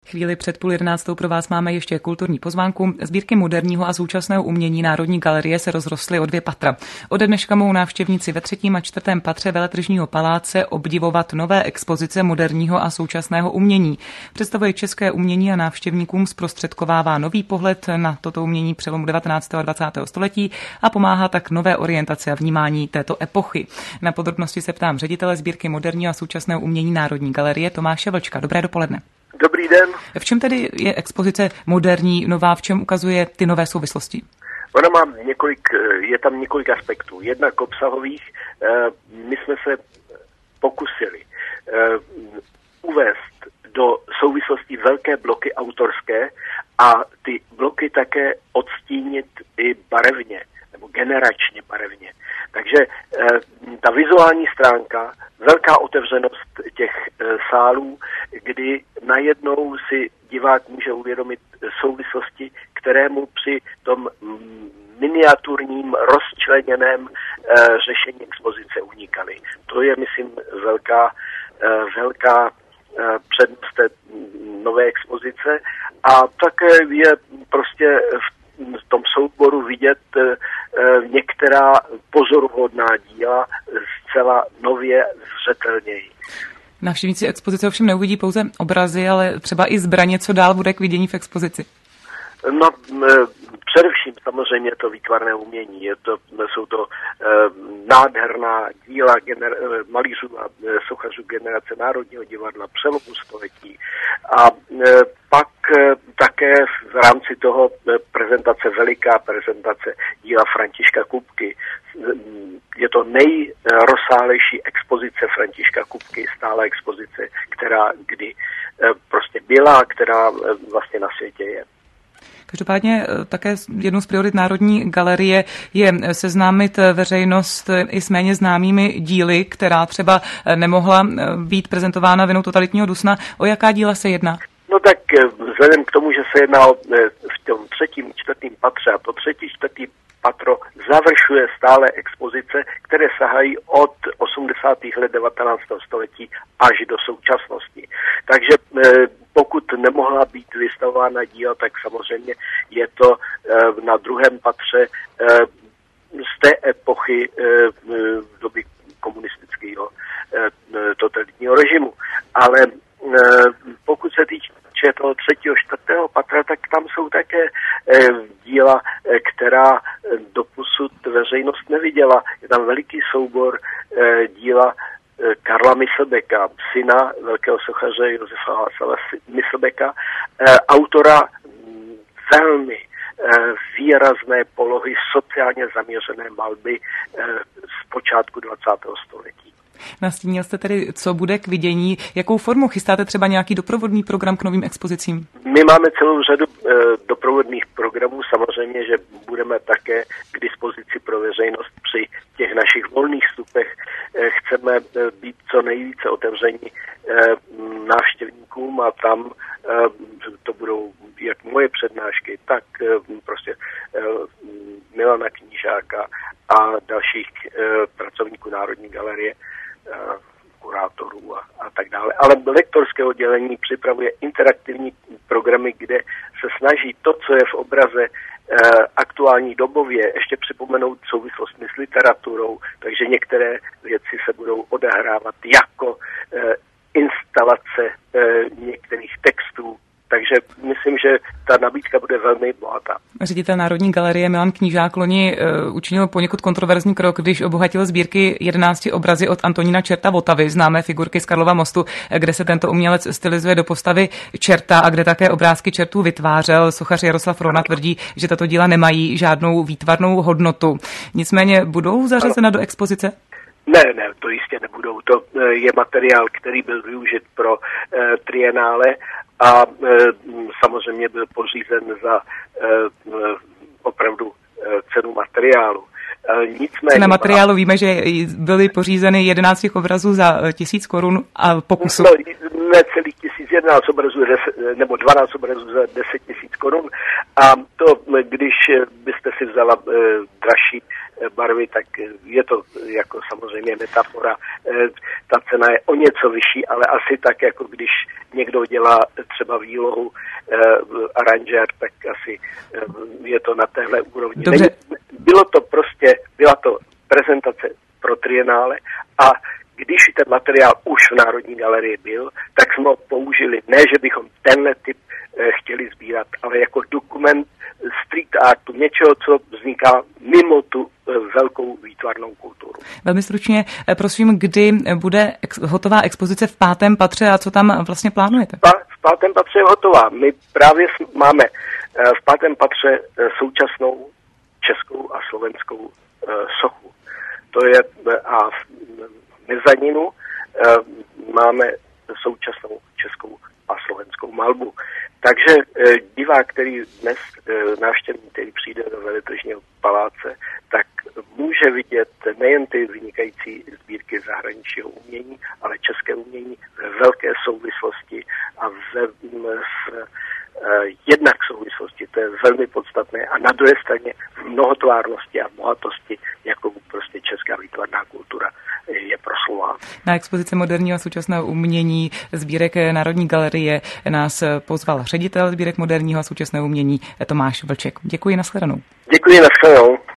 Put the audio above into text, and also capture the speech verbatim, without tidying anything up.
Chvíli před půl jedenáctou pro vás máme ještě kulturní pozvánku. Sbírky moderního a současného umění Národní galerie se rozrostly o dvě patra. Ode dneška mohou návštěvníci ve třetím a čtvrtém patře Veletržního paláce obdivovat nové expozice moderního a současného umění. Představuje české umění a návštěvníkům zprostředkovává nový pohled na toto umění přelomu devatenáctého a dvacátého století a pomáhá tak nové orientaci a vnímání této epochy. Na podrobnosti se ptám ředitele sbírky moderního a současného umění Národní galerie Tomáše Vlčka. Dobré dopoledne. Dobrý den. V čem tedy je expozice moderní, nová, v čem ukazuje ty nové souvislosti? Ona má několik, je tam několik aspektů. Jednak obsahových, my jsme se pokusili uvést do souvislostí velké bloky autorské a ty bloky také odstínit i barevně, nebo generačně barevně. Takže ta vizuální stránka, velká otevřenost těch sálů, kdy najednou si divák může uvědomit souvislosti, kterému při tom miniaturním, rozčleněném řešení expozice unikaly. To je, myslím, velká, velká přednost té nové expozice a také je prostě v tom souboru vidět některá pozoruhodná díla zcela nově zřetelněji. Návštěvníci expozice ovšem neuvidí pouze obrazy, ale třeba i zbraně, co dál bude k vidění v expozici. No, především samozřejmě to výtvarné umění. Je to, jsou to eh, nádherná díla gener- malířů a sochařů generace Národního divadla přelomu století. A eh, pak eh, také v rámci toho eh, prezentace, veliká prezentace díla Františka Kupky. Je to nejrozsáhlejší expozice Františka Kupky, stála expozice, která kdy eh, prostě byla, která eh, vlastně na světě je. Každopádně také jednou z priorit Národní galerie je seznámit veřejnost i s méně známými díly, která třeba nemohla být prezentována vinou totalitního dusna. O jaká díla se jedná? No tak vzhledem k tomu, že se jedná o, v tom třetím, čtvrtým patře a to třetí, čtvrtý patro završuje stále expozice, které sahají od osmdesátých let devatenáctého století až do současnosti. Takže pokud nemohla být vystavována díla, tak samozřejmě je to na druhém patře z té epochy v doby komunistického totalitního režimu. Ale pokud se týče toho třetího, čtvrtého patra, tak tam jsou také díla, která doposud veřejnost neviděla. Je tam veliký soubor díla Karla Myslbeka, syna velkého sochaře Josefa Václava Myslbeka, autora velmi výrazné polohy sociálně zaměřené malby z počátku dvacátého století. Nastínil jste tedy, co bude k vidění. Jakou formu chystáte třeba nějaký doprovodný program k novým expozicím? My máme celou řadu e, doprovodných programů. Samozřejmě, že budeme také k dispozici pro veřejnost při těch našich volných vstupech. E, chceme e, být co nejvíce otevření e, návštěvníkům a tam e, to budou jak moje přednášky, tak e, prostě e, Milana Knížáka a dalších e, pracovníků Národní galerie, kurátorů a, a tak dále. Ale lektorské oddělení připravuje interaktivní programy, kde se snaží to, co je v obraze e, aktuální dobově, ještě připomenout souvislost s literaturou, takže některé věci se budou odehrávat jako e, instalace e, některých textů. Takže myslím, že ta nabídka bude velmi bohatá. Ředitel Národní galerie Milan Knížák loni uh, učinil poněkud kontroverzní krok, když obohatil sbírky jedenácti obrazy od Antonína Čerta Votavy, známé figurky z Karlova mostu, kde se tento umělec stylizuje do postavy čerta a kde také obrázky čertů vytvářel. Sochař Jaroslav Rona tvrdí, že tato díla nemají žádnou výtvarnou hodnotu. Nicméně budou zařazena do expozice? Ne, ne, to jistě nebudou. To je materiál, který byl využit pro uh, trienále a e, samozřejmě byl pořízen za e, opravdu e, cenu materiálu. E, nicméně... Na materiálu víme, že byly pořízeny jedenáct těch obrazů za tisíc korun a pokusu. No, ne celých tisíc, jedenáct obrazů nebo dvanáct obrazů za deset tisíc korun. A to, když byste si vzala e, dražší barvy, tak je to jako samozřejmě metafora. ta cena je o něco vyšší, ale asi tak, jako když někdo dělá třeba výlohu eh, aranžér, tak asi eh, je to na téhle úrovni. Dobře. Bylo to prostě, byla to prezentace pro trienále a když ten materiál už v Národní galerii byl, tak jsme ho použili, ne, že bychom tenhle typ eh, chtěli sbírat, ale jako dokument street artu, něčeho, co vzniká mimo tu eh, velkou výtvarnou kulturu. Velmi stručně, eh, prosím, kdy bude ex- hotová expozice v pátém patře a co tam vlastně plánujete? Pa- v pátém patře je hotová. My právě máme eh, v pátém patře eh, současnou českou a slovenskou eh, sochu. To je eh, a v mezaninu eh, máme současnou českou a slovenskou malbu. Takže eh, divák, který dnes eh, návštěvník, který přijde do Veletržního paláce, tak může vidět nejen ty vynikající sbírky zahraničního umění, ale české umění ve velké souvislosti a ve, v jednak souvislosti, to je velmi podstatné, a na druhé straně v mnohotvárnosti a bohatosti, jakou prostě česká výtvarná kultura je proslována. Na expozici moderního a současného umění sbírek Národní galerie nás pozval ředitel sbírek moderního a současného umění Tomáš Vlček. Děkuji, nashledanou. Děkuji, nashledanou.